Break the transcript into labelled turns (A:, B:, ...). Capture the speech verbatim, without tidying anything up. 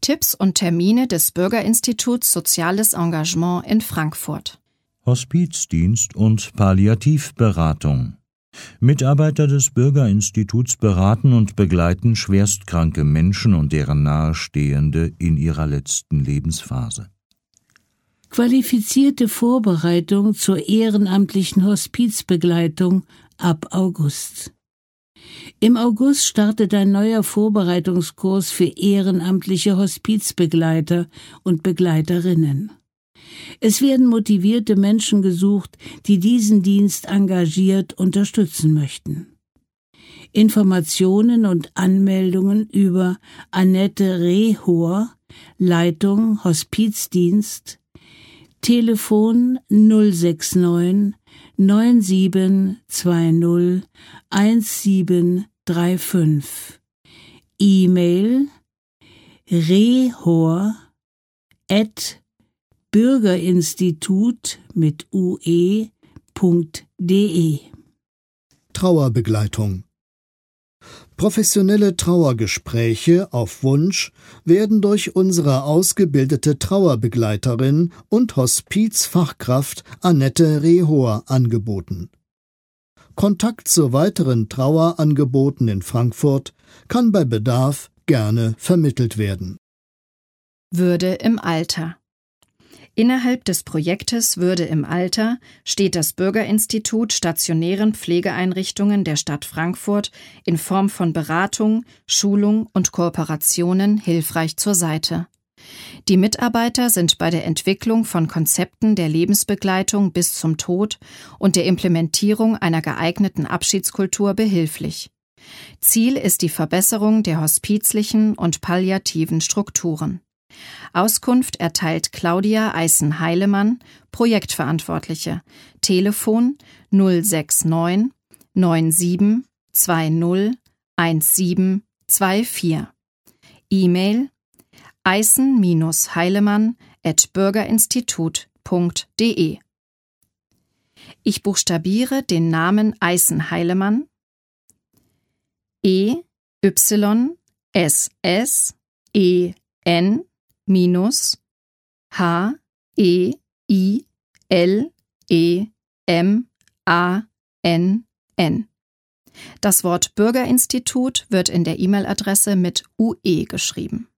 A: Tipps und Termine des Bürgerinstituts Soziales Engagement in Frankfurt.
B: Hospizdienst und Palliativberatung. Mitarbeiter des Bürgerinstituts beraten und begleiten schwerstkranke Menschen und deren Nahestehende in ihrer letzten Lebensphase.
C: Qualifizierte Vorbereitung zur ehrenamtlichen Hospizbegleitung ab August. Im August startet ein neuer Vorbereitungskurs für ehrenamtliche Hospizbegleiter und Begleiterinnen. Es werden motivierte Menschen gesucht, die diesen Dienst engagiert unterstützen möchten. Informationen und Anmeldungen über Annette Rehor, Leitung Hospizdienst, Telefon null sechs neun neun sieben zwei null eins sieben drei fünf, E-Mail rehor at bürgerinstitut mit ue.de.
D: Trauerbegleitung. Professionelle Trauergespräche auf Wunsch werden durch unsere ausgebildete Trauerbegleiterin und Hospizfachkraft Annette Rehor angeboten. Kontakt zu weiteren Trauerangeboten in Frankfurt kann bei Bedarf gerne vermittelt werden.
A: Würde im Alter. Innerhalb des Projektes Würde im Alter steht das Bürgerinstitut stationären Pflegeeinrichtungen der Stadt Frankfurt in Form von Beratung, Schulung und Kooperationen hilfreich zur Seite. Die Mitarbeiter sind bei der Entwicklung von Konzepten der Lebensbegleitung bis zum Tod und der Implementierung einer geeigneten Abschiedskultur behilflich. Ziel ist die Verbesserung der hospizlichen und palliativen Strukturen. Auskunft erteilt Claudia Eißen-Heilemann, Projektverantwortliche, Telefon null sechs neun neun sieben zwei null eins sieben zwei vier, E-Mail eißen-heilemann at bürgerinstitut punkt de. Ich buchstabiere den Namen Eißen-Heilemann: E Y S S E N minus H E I L E M A N N. Das Wort Bürgerinstitut wird in der E-Mail-Adresse mit U E geschrieben.